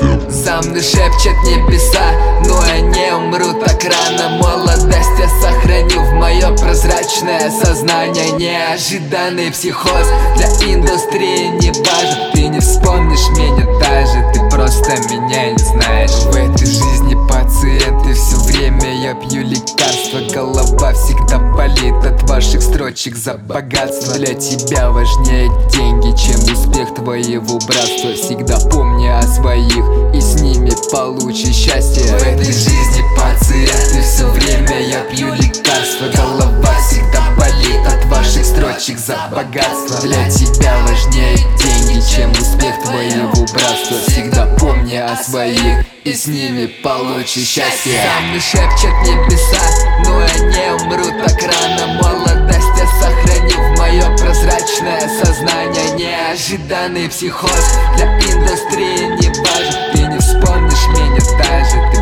За мной шепчет небеса, но я не умру так рано. Молодость я сохраню в мое прозрачное сознание. Неожиданный психоз для индустрии не важен. Ты не вспомнишь меня даже, ты просто меня не знаешь. В этой жизни пациенты, все время я пью лекарства. Голова всегда болит от ваших строчек за богатство. Для тебя важнее деньги, чем успех твоего братства. Всегда помни о своих и с ними получи счастье. В этой жизни пациенты, все время я пью лекарства. Голова всегда болит от ваших строчек за богатство. Для тебя важнее деньги, чем успех твоего братства. Всегда помни о своих и с ними получи счастье. За мной шепчет небеса, но я не умру так рано. Молодость я сохраню в мое прозрачное сознание. Неожиданный психоз для индустрии не важен. Ты не вспомнишь меня даже,